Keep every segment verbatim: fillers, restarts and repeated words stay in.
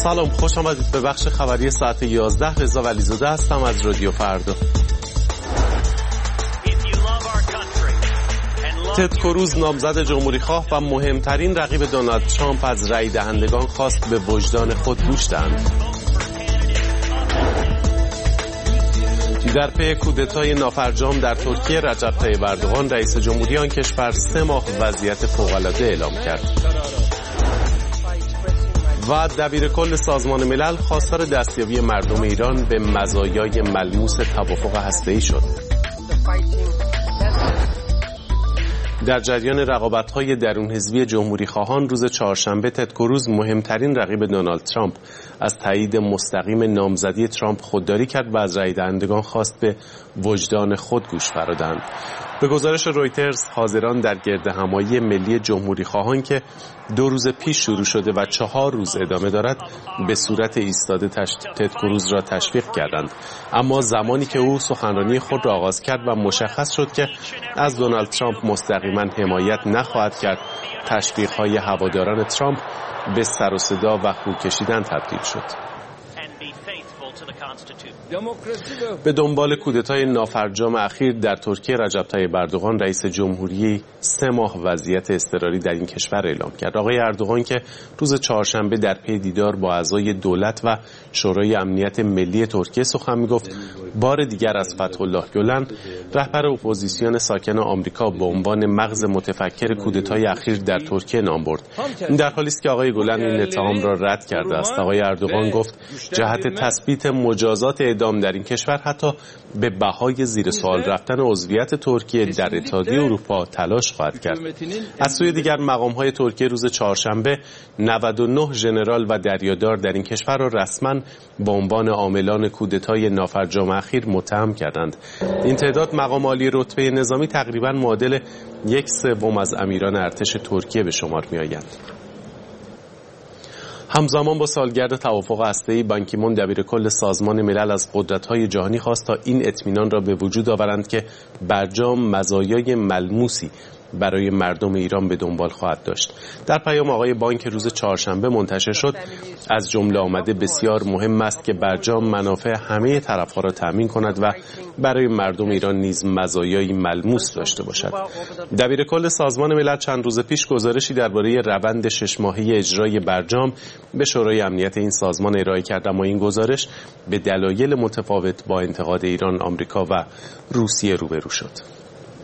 سلام، خوش آمدید به بخش خبری ساعت یازده. رضا ولیزاده هستم از رادیو فردا. تد کروز نامزد جمهوری خواه و مهمترین رقیب دونالد ترامپ از رای دهندگان خواست به وجدان خود گوش دهند. در پی کودتای نافرجام در ترکیه، رجب طیب اردوغان رئیس جمهوری آن کشور سه ماه وضعیت فوق‌العاده اعلام کرد. و دبیرکل سازمان ملل خواستار دستیابی مردم ایران به مزایای ملموس توافق هسته‌ای شد. در جریان رقابت‌های درون حزبی جمهوری خواهان، روز چهارشنبه تد کروز مهمترین رقیب دونالد ترامپ از تایید مستقیم نامزدی ترامپ خودداری کرد و از رای دهندگان خواست به وجدان خود گوش فرادند. به گزارش رویترز، حاضران در گردهمایی ملی جمهوری خواهان که دو روز پیش شروع شده و چهار روز ادامه دارد، به صورت ایستاده تد کروز را تشویق کردند. اما زمانی که او سخنرانی خود را آغاز کرد و مشخص شد که از دونالد ترامپ مستقیما حمایت نخواهد کرد، تشویق‌های هواداران ترامپ به سر و صدا و خو کشیدن تبدیل شد. به دنبال کودتای نافرجام اخیر در ترکیه، رجب طیب اردوغان رئیس جمهوری سه ماه وضعیت اضطراری در این کشور اعلام کرد. آقای اردوغان که روز چهارشنبه در پی دیدار با اعضای دولت و شورای امنیت ملی ترکیه سخن میگفت، بار دیگر از فتح الله گلن، رهبر اپوزیسیون ساکن آمریکا، به عنوان مغز متفکر کودتای اخیر در ترکیه نام برد. این در حالی است که آقای گلن این اتهام را رد کرده است. آقای اردوغان گفت جهت تثبیت مجازات اعدام در این کشور حتی به بهای زیر سوال رفتن عضویت ترکیه در اتحادیه اروپا تلاش خواهد کرد. از سوی دیگر، مقام‌های ترکیه روز چهارشنبه نود و نه ژنرال و دریادار در این کشور را رسما به عنوان عاملان کودتای نافرجام اخیر متهم کردند. این تعداد مقام عالی رتبه نظامی تقریباً معادل یک سوم از امیران ارتش ترکیه به شمار می‌آیند. همزمان با سالگرد توافق هسته‌ای، بان کی مون دبیرکل سازمان ملل از قدرت‌های جهانی خواست تا این اطمینان را به وجود آورند که برجام مزایای ملموسی برای مردم ایران به دنبال خواهد داشت. در پیام آقای بان که روز چهارشنبه منتشر شد، از جمله آمده بسیار مهم است که برجام منافع همه طرف‌ها را تأمین کند و برای مردم ایران نیز مزایای ملموس داشته باشد. دبیرکل سازمان ملل چند روز پیش گزارشی درباره روند شش ماهه اجرای برجام به شورای امنیت این سازمان ارائه کرد، اما این گزارش به دلایل متفاوت با انتقاد ایران، آمریکا و روسیه روبرو شد.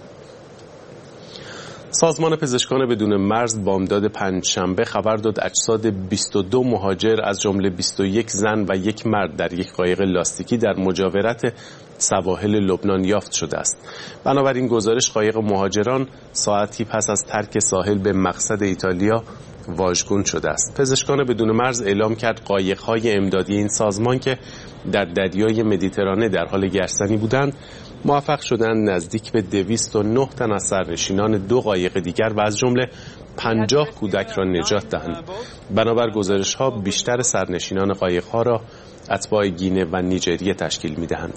سازمان پزشکان بدون مرز بامداد پنجشنبه خبر داد اجساد بیست و دو مهاجر از جمله بیست و یک زن و یک مرد در یک قایق لاستیکی در مجاورت سواحل لبنان یافت شده است. بنابراین گزارش، قایق مهاجران ساعتی پس از ترک ساحل به مقصد ایتالیا واژگون شده است. پزشکان بدون مرز اعلام کرد قایق‌های امدادی این سازمان که در دریای مدیترانه در حال گشتنی بودند، موفق شدند نزدیک به دویست و نه تن از سرنشینان دو قایق دیگر و از جمله پنجاه کودک را نجات دهند. بنابر گزارش‌ها، بیشتر سرنشینان قایق‌ها را اتباع گینه و نیجریه تشکیل می‌دهند.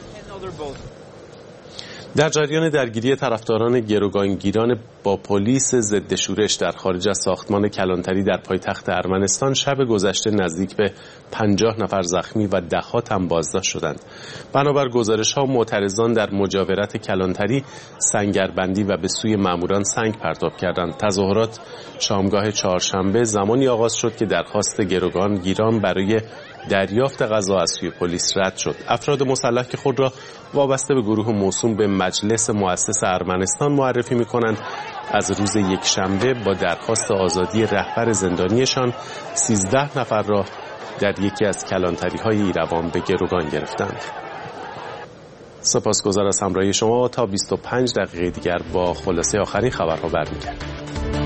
در جریان درگیری طرفداران گروگانگیران با پلیس ضد شورش در خارج از ساختمان کلانتری در پایتخت ارمنستان، شب گذشته نزدیک به پنجاه نفر زخمی و ده‌ها تن بازداشت شدند. بنابر گزارش‌ها، معترضان در مجاورت کلانتری سنگربندی و به سوی ماموران سنگ پرتاب کردند. تظاهرات شامگاه چهارشنبه زمانی آغاز شد که درخواست گروگانگیران برای دریافت غذا از سوی پلیس رد شد. افراد مسلح که خود را وابسته به گروه موسوم به مجلس مؤسس ارمنستان معرفی می‌کنند، از روز یکشنبه با درخواست آزادی رهبر زندانیشان سیزده نفر را در یکی از کلانتری‌های ایروان به گروگان گرفتند. سپاسگزار از همراهی شما. تا بیست و پنج دقیقه دیگر با خلاصه آخرین خبرها برمیگردیم.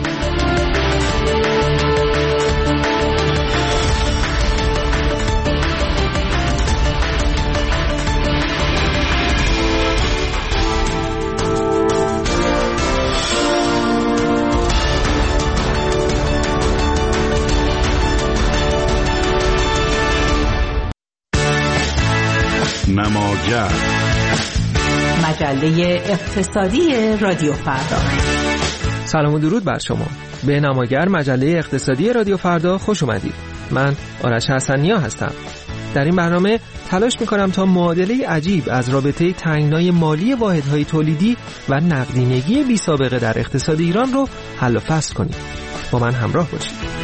نماگر، مجله اقتصادی رادیو فردا. سلام و درود بر شما. به نماگر، مجله اقتصادی رادیو فردا خوش اومدید. من آرش حسنیا هستم. در این برنامه تلاش میکنم تا معادله عجیب از رابطه تنگنای مالی واحدهای تولیدی و نقدینگی بی سابقه در اقتصاد ایران رو حل و فصل کنیم. با من همراه باشید.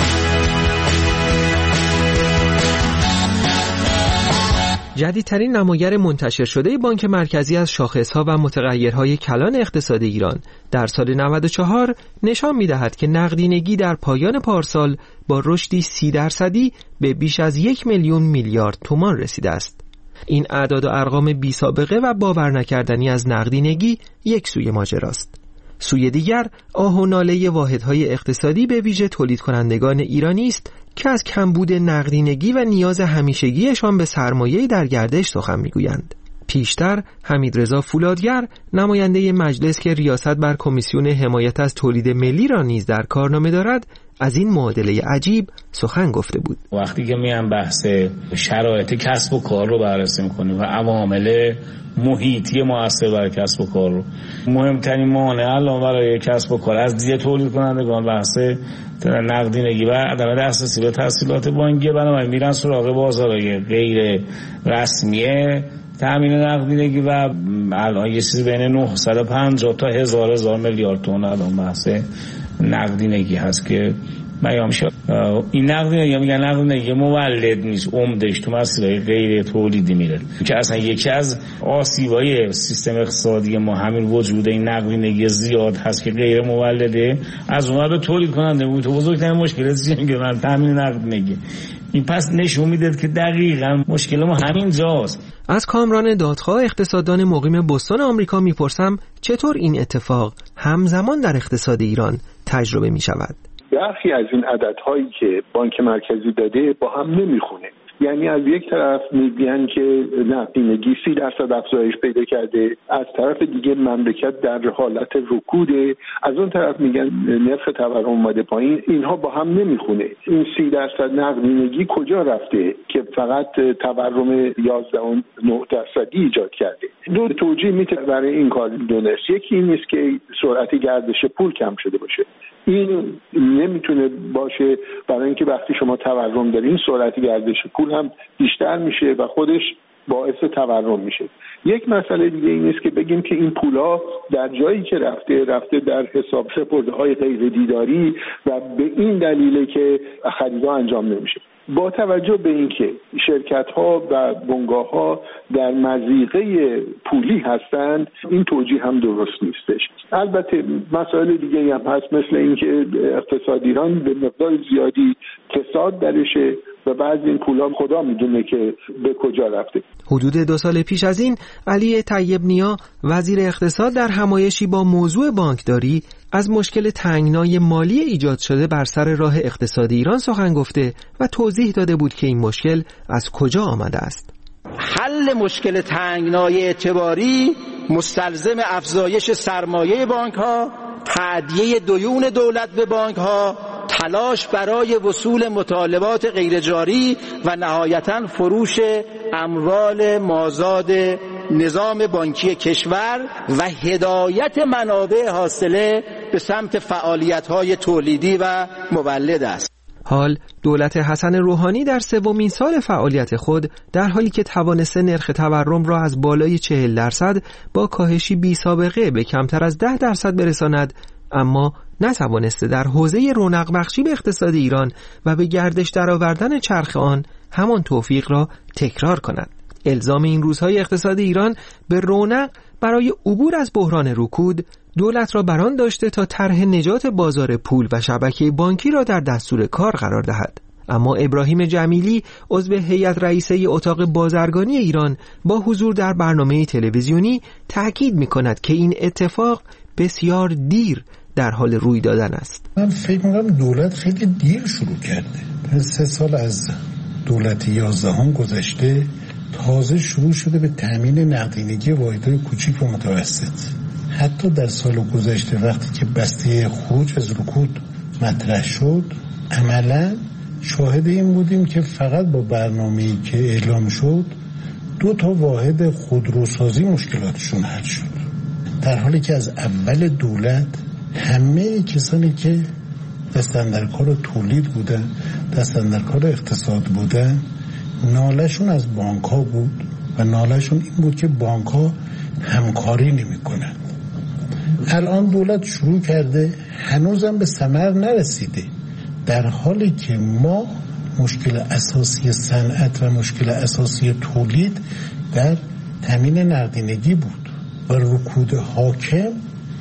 جدیدترین نمایر منتشر شده بانک مرکزی از شاخصها و متغیرهای کلان اقتصاد ایران در سال نود و چهار نشان می‌دهد که نقدینگی در پایان پارسال با رشدی سی درصدی به بیش از یک میلیون میلیارد تومان رسیده است. این اعداد و ارقام بی سابقه و باور نکردنی از نقدینگی یک سوی ماجراست. سوی دیگر آه و ناله واحدهای اقتصادی به ویژه تولید کنندگان ایرانی است که از کمبود نقدینگی و نیاز همیشگیشان به سرمایه در گردش سخن میگویند. پیشتر حمیدرضا فولادگر نماینده مجلس که ریاست بر کمیسیون حمایت از تولید ملی را نیز در کارنامه دارد از این معادله عجیب سخن گفته بود. وقتی که میان بحث شرایط کسب و کار رو بررسی میکنیم و عوامل محیطی مؤثر برای کسب و کار رو، مهمترین مانع الان برای کسب و کار از دید تولید کنندگان بحث نقدینگی و عدم دسترسی به تسهیلات بانکی، بنابراین میرن سراغ بازارهای غیر رسمیه تامین نقدینگی و الان یه چیزی بین نهصد و پنجاه تا هزار هزار میلیارد تومان الان بحث نقدینگی هست که بیان شد. این نقدینگی میگن نقدینگی مولد نیست، عمدش تو مسائل غیر تولیدی میره که اصلا یکی از آسیبای سیستم اقتصادی ما همین وجود این نقدینگی زیاد هست که غیر مولده. از اون به تولید کننده بود تو بزرگترین مشکل چیه که من تامین نقدینگی. این پس نشون میده که دقیقاً مشکل ما همین جاست. از کامران دادخواه اقتصاددان مقیم بوستون آمریکا میپرسم چطور این اتفاق همزمان در اقتصاد ایران تجربه میشود. برخی از این عددهایی که بانک مرکزی داده با هم نمیخونه. یعنی از یک طرف میگن که نقدینگی سی درصد افزایش پیدا کرده، از طرف دیگه مملکت در حالت رکوده، از اون طرف میگن نرخ تورم اومده پایین. اینها با هم نمیخونه. این سی درصد نقدینگی کجا رفته که فقط تورم یازده و نه درصدی ایجاد کرده؟ دو توجیه میتونه برای این کار دونست. یکی این است که سرعت گردش پول کم شده باشه. این نمیتونه باشه برای اینکه وقتی شما تورم دارین سرعت گردش پول هم بیشتر میشه و خودش باعث تورم میشه. یک مسئله دیگه این است که بگیم که این پولا در جایی که رفته رفته در حساب سپرده‌های غیر دیداری و به این دلیله که خریدها انجام نمیشه. با توجه به اینکه شرکت‌ها و بنگاه‌ها در مضیقه پولی هستند، این توجیه هم درست نیستش. البته مسائل دیگه هم هست، مثل اینکه اقتصاد ایران به مقدار زیادی فساد درشه و بعضی این پولا خدا میدونه که به کجا رفته. حدود دو سال پیش از این علی طیب نیا وزیر اقتصاد در همایشی با موضوع بانکداری از مشکل تنگنای مالی ایجاد شده بر سر راه اقتصاد ایران سخن گفته و توضیح داده بود که این مشکل از کجا آمده است. حل مشکل تنگنای اعتباری مستلزم افزایش سرمایه بانک‌ها، تادیه دیون دولت به بانک‌ها، تلاش برای وصول مطالبات غیرجاری و نهایتاً فروش اموال مازاد نظام بانکی کشور و هدایت منابع حاصله به سمت فعالیت‌های تولیدی و مولد است. حال دولت حسن روحانی در سومین سال فعالیت خود در حالی که توانسته نرخ تورم را از بالای چهل درصد با کاهشی بی سابقه به کمتر از ده درصد برساند، اما نتوانسته در حوزه رونق بخشی به اقتصاد ایران و به گردش درآوردن چرخ آن همان توفیق را تکرار کند. الزام این روزهای اقتصاد ایران به رونق برای عبور از بحران رکود دولت را بران داشته تا طرح نجات بازار پول و شبکه بانکی را در دستور کار قرار دهد. اما ابراهیم جمیلی عضو هیئت رئیسه اتاق بازرگانی ایران با حضور در برنامه تلویزیونی تاکید می‌کند که این اتفاق بسیار دیر در حال روی دادن است. من فکر می‌کنم دولت خیلی دیر شروع کرده. سه سال از دولت یازدهم گذشته تازه شروع شده به تامین نقدینگی واحدهای کوچیک و متوسط. حتی در سال گذشته وقتی که بسته خروج از رکود مطرح شد، عملاً شاهد این بودیم که فقط با برنامه‌ای که اعلام شد دو تا واحد خودروسازی مشکلاتشون حل شد، در حالی که از اول دولت همه کسانی که دست اندر کار تولید بودن دست در کار اقتصاد بودن نالشون از بانک ها بود و نالشون این بود که بانک ها همکاری نمی کنن. الان دولت شروع کرده، هنوزم به ثمر نرسیده، در حالی که ما مشکل اساسی صنعت و مشکل اساسی تولید در تامین نقدینگی بود و رکود حاکم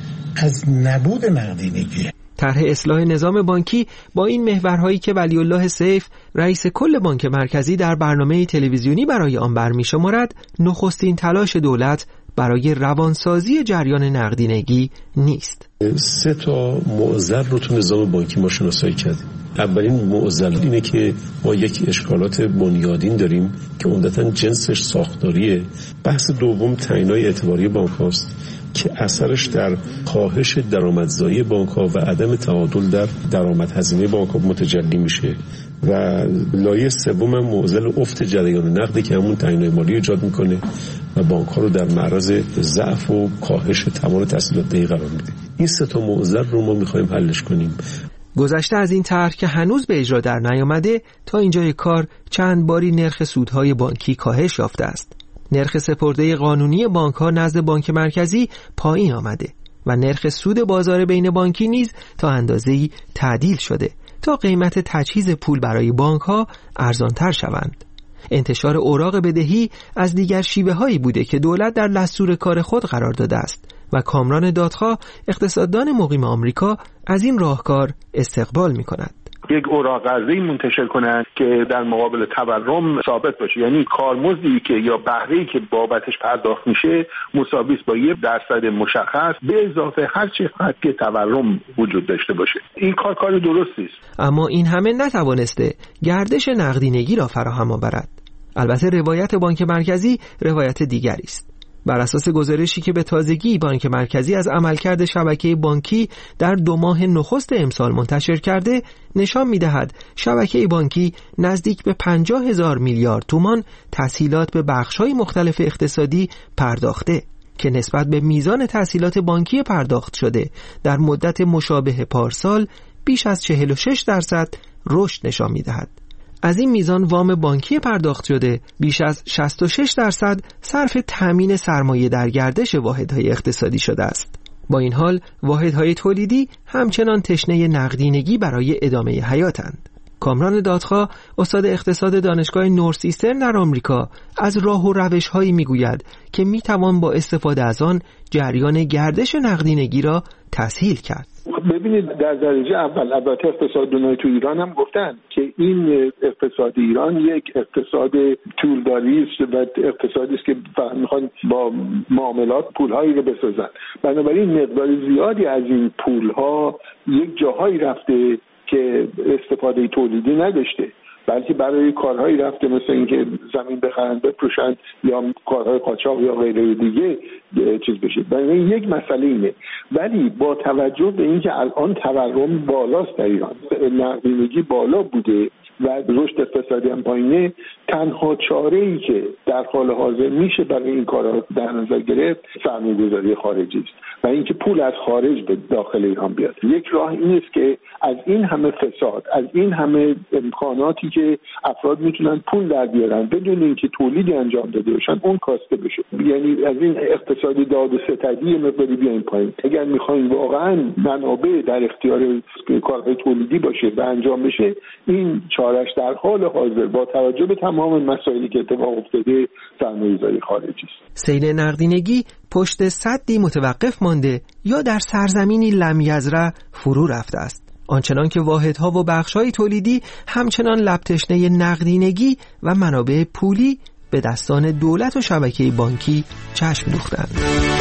از نبود نقدینگی. طرح اصلاح نظام بانکی با این محورهایی که ولی الله سیف رئیس کل بانک مرکزی در برنامه تلویزیونی برای آن برمی‌شمارد، نخستین تلاش دولت برای روانسازی جریان نقدینگی نیست. سه تا معضل رو تو نظام بانکی ما شناسایی کردیم. اولین معضل اینه که ما یک اشکالات بنیادین داریم که عمدتاً جنسش ساختاریه. بحث دوم تعیین‌های اعتباری بانک‌هاست که اثرش در کاهش درآمدزایی بانک‌ها و عدم تعادل در درآمد هزینه بانک‌ها متجلی میشه. و لایه سوم معضل افت جریان نقدی که همون تعیین‌های مالی ایجاد میکنه و بانک‌ها رو در معرض ضعف و کاهش توان تسهیلات دهی قرار میده. این سه تا معضل رو ما می‌خوایم حلش کنیم. گذشته از این طرح که هنوز به اجرا در نیامده، تا اینجای کار چند باری نرخ سودهای بانکی کاهش یافته است. نرخ سپرده قانونی بانک‌ها نزد بانک مرکزی پایین آمده و نرخ سود بازار بین بانکی نیز تا اندازه‌ای تعدیل شده تا قیمت تجهیز پول برای بانک‌ها ارزان‌تر شوند. انتشار اوراق بدهی از دیگر شیوه‌هایی بوده که دولت در دستور کار خود قرار داده است و کامران دادخواه اقتصاددان مقیم آمریکا از این راهکار استقبال می‌کند. یک اوراق قرضه‌ای منتشر کنند که در مقابل تورم ثابت باشه، یعنی کارمزدی که یا بهره‌ای که بابتش پرداخت میشه مساوی است با یک درصد مشخص به اضافه هر چقدر که تورم وجود داشته باشه. این کار کار درستی است. اما این همه نتوانسته گردش نقدینگی را فراهم آورد. البته روایت بانک مرکزی روایت دیگری است. بر اساس گزارشی که به تازگی بانک مرکزی از عملکرد شبکه بانکی در دو ماه نخست امسال منتشر کرده نشان می‌دهد شبکه بانکی نزدیک به پنجاه هزار میلیارد تومان تسهیلات به بخش‌های مختلف اقتصادی پرداخته که نسبت به میزان تسهیلات بانکی پرداخت شده در مدت مشابه پارسال بیش از چهل و شش درصد رشد نشان می‌دهد. از این میزان وام بانکی پرداخت شده بیش از شصت و شش درصد صرف تامین سرمایه در گردش واحدهای اقتصادی شده است. با این حال واحدهای تولیدی همچنان تشنه نقدینگی برای ادامه حیاتند. کامران دادخواه استاد اقتصاد دانشگاه نورث ایسترن در آمریکا از راه و روش‌هایی میگوید که میتوان با استفاده از آن جریان گردش نقدینگی را تسهیل کرد. ببینید در درجه اول البته اقتصاددانای تو ایران هم گفتن که این اقتصاد ایران یک اقتصاد طولداری است و اقتصادی است که میخوان با معاملات پولهایی رو بسازن. بنابراین مقدار زیادی از این پولها یک جاهایی رفته که استفاده تولیدی نداشته، بلکه برای کارهایی رفته مثل اینکه زمین بخرن بفروشن یا کارهای قاچاق یا غیره دیگه چیز بشه. بنابراین یک مسئله اینه. ولی با توجه به اینکه الان تورم بالاست در ایران، نقدینگی بالا بوده و رشد اقتصادی هم پایینه، تنها چاره‌ای که در حال حاضر میشه برای این کارها در نظر گرفت سرمایه‌گذاری خارجی است و اینکه پول از خارج به داخل ایران بیاد. یک راه این است که از این همه فساد، از این همه امکاناتی که افراد میتونن پول در بیارن بدون اینکه تولیدی انجام داده باشن اون کاسته بشه. یعنی از این اقتصادی داد و ستدی مقداری بیاین پایین. اگر میخواین واقعا منابع در اختیار کارهای تولیدی باشه و انجام بشه، این چارش در حال حاضر با توجه به تمام مسائلی که اتفاق افتاده سرمایه‌گذاری خارجی است. سیل نقدینگی پشت سدی متوقف مانده یا در سرزمینی لم یزرع فرو رفته است. آنچنان که واحدها و بخش‌های تولیدی همچنان لب تشنه نقدینگی و منابع پولی به دستان دولت و شبکه بانکی چشم دوختند.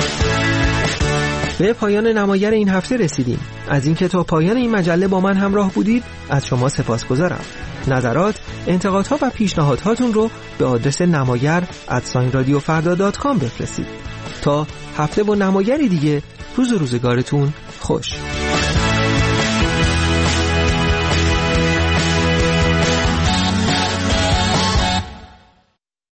به پایان نمایر این هفته رسیدیم. از اینکه تا پایان این مجله با من همراه بودید از شما سپاسگزارم. نظرات، انتقادها و پیشنهادهاتون رو به آدرس نمایر ات رادیو فردا دات کام بفرستید. تا هفته با نمایری دیگه، روز و روزگارتون خوش.